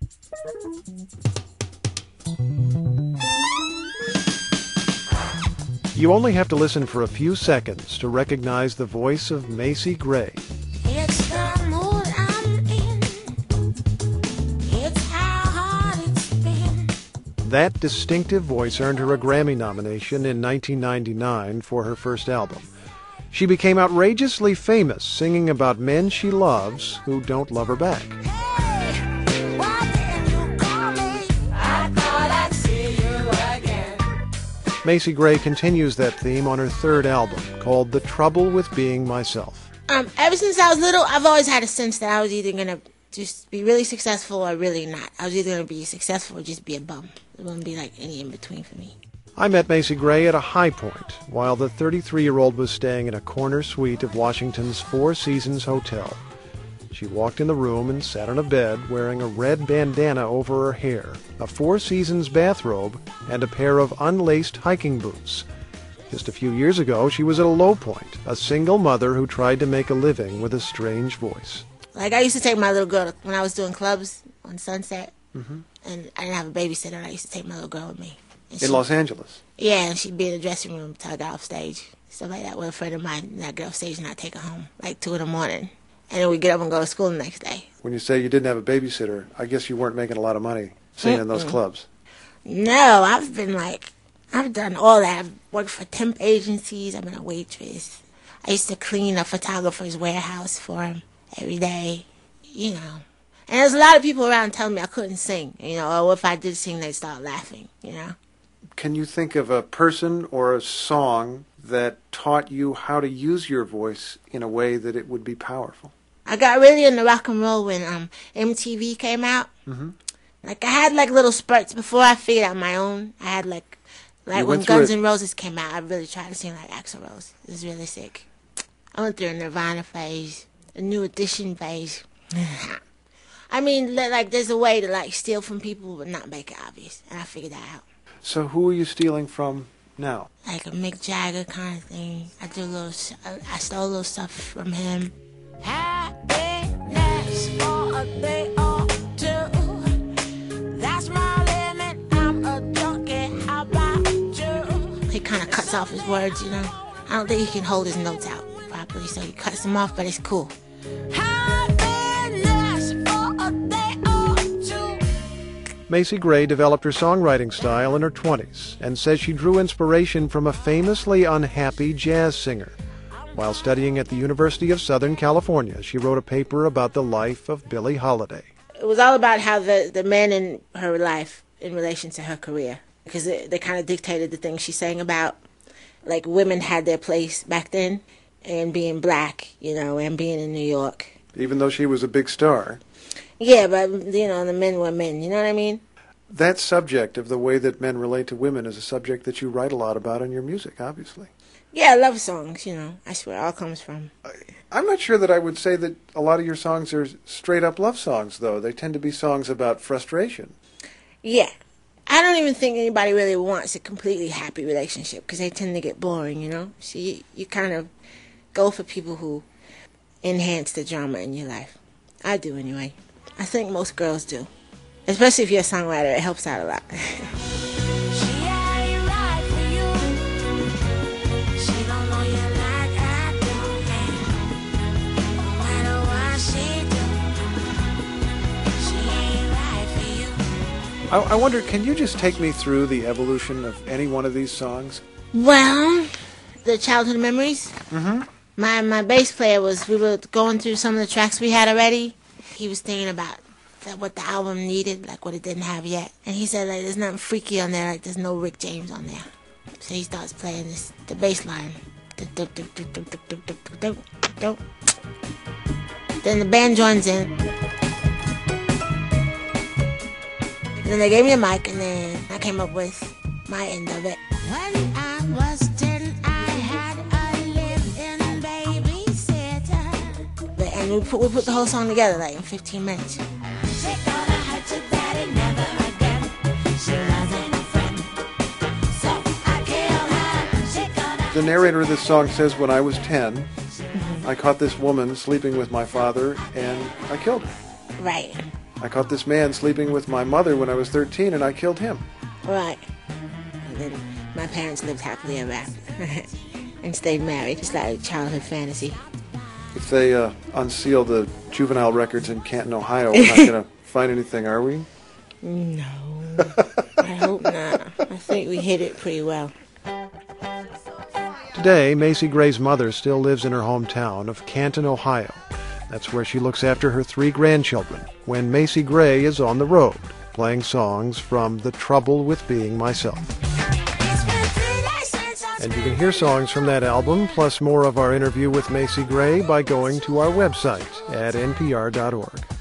You only have to listen for a few seconds to recognize the voice of Macy Gray. It's the mood I'm in. It's how hard it's been. That distinctive voice earned her a Grammy nomination in 1999 for her first album. She became outrageously famous singing about men she loves who don't love her back. Hey, why didn't you call me? I thought I'd see you again. Macy Gray continues that theme on her third album, called The Trouble with Being Myself. Ever since I was little, I've always had a sense that I was either going to just be really successful or really not. I was either going to be successful or just be a bum. There wouldn't be like any in between for me. I met Macy Gray at a high point while the 33-year-old was staying in a corner suite of Washington's Four Seasons Hotel. She walked in the room and sat on a bed wearing a red bandana over her hair, a Four Seasons bathrobe, and a pair of unlaced hiking boots. Just a few years ago, she was at a low point, a single mother who tried to make a living with a strange voice. Like, I used to take my little girl when I was doing clubs on Sunset, and I didn't have a babysitter, and I used to take my little girl with me. And In Los Angeles? Yeah, and she'd be in the dressing room till I got off stage. Stuff like that with a friend of mine, and I'd get off stage and I'd take her home, like 2 in the morning. And then we'd get up and go to school the next day. When you say you didn't have a babysitter, I guess you weren't making a lot of money singing in those clubs. No, I've done all that. I've worked for temp agencies. I've been a waitress. I used to clean a photographer's warehouse for him every day, you know. And there's a lot of people around telling me I couldn't sing, you know, or if I did sing, they'd start laughing, you know. Can you think of a person or a song that taught you how to use your voice in a way that it would be powerful? I got really into rock and roll when MTV came out. Like, I had like little spurts before I figured out my own. I had like when Guns N' Roses came out, I really tried to sing like Axl Rose. It was really sick. I went through a Nirvana phase, a New Edition phase. I mean, like, there's a way to like steal from people but not make it obvious, and I figured that out. So who are you stealing from now? Like a Mick Jagger kind of thing. I stole a little stuff from him. Happiness for a day or two. That's my limit. I'm a junkie. How about you? He kind of cuts off his words, you know. I don't think he can hold his notes out properly, so he cuts them off, but it's cool. Happiness for a day or two. Macy Gray developed her songwriting style in her 20s and says she drew inspiration from a famously unhappy jazz singer. While studying at the University of Southern California, she wrote a paper about the life of Billie Holiday. It was all about how the men in her life in relation to her career, because they kind of dictated the things she sang about. Like, women had their place back then, and being black, you know, and being in New York. Even though she was a big star. Yeah, but, you know, the men were men, you know what I mean? That subject of the way that men relate to women is a subject that you write a lot about in your music, obviously. Yeah, love songs, you know. That's where it all comes from. I'm not sure that I would say that a lot of your songs are straight-up love songs, though. They tend to be songs about frustration. Yeah. I don't even think anybody really wants a completely happy relationship, because they tend to get boring, you know? So you kind of go for people who enhance the drama in your life. I do, anyway. I think most girls do. Especially if you're a songwriter, it helps out a lot. I wonder, can you just take me through the evolution of any one of these songs? Well, the childhood memories. My bass player we were going through some of the tracks we had already. He was thinking about what the album needed, like what it didn't have yet. And he said, like, there's nothing freaky on there, like there's no Rick James on there. So he starts playing the bass line. Then the band joins in. Then they gave me a mic, and then I came up with my end of it. When I was 10, I had a live-in babysitter. And we put the whole song together, like, in 15 minutes. She gonna hurt your daddy never again. She wasn't a friend, so I killed her. She gonna. The narrator of this song says, when I was 10, I caught this woman sleeping with my father, and I killed her. Right. I caught this man sleeping with my mother when I was 13, and I killed him. Right. And then my parents lived happily ever after and stayed married. It's like a childhood fantasy. If they unseal the juvenile records in Canton, Ohio, we're not going to find anything, are we? No. I hope not. I think we hid it pretty well. Today, Macy Gray's mother still lives in her hometown of Canton, Ohio. That's where she looks after her 3 grandchildren when Macy Gray is on the road, playing songs from The Trouble with Being Myself. And you can hear songs from that album, plus more of our interview with Macy Gray, by going to our website at npr.org.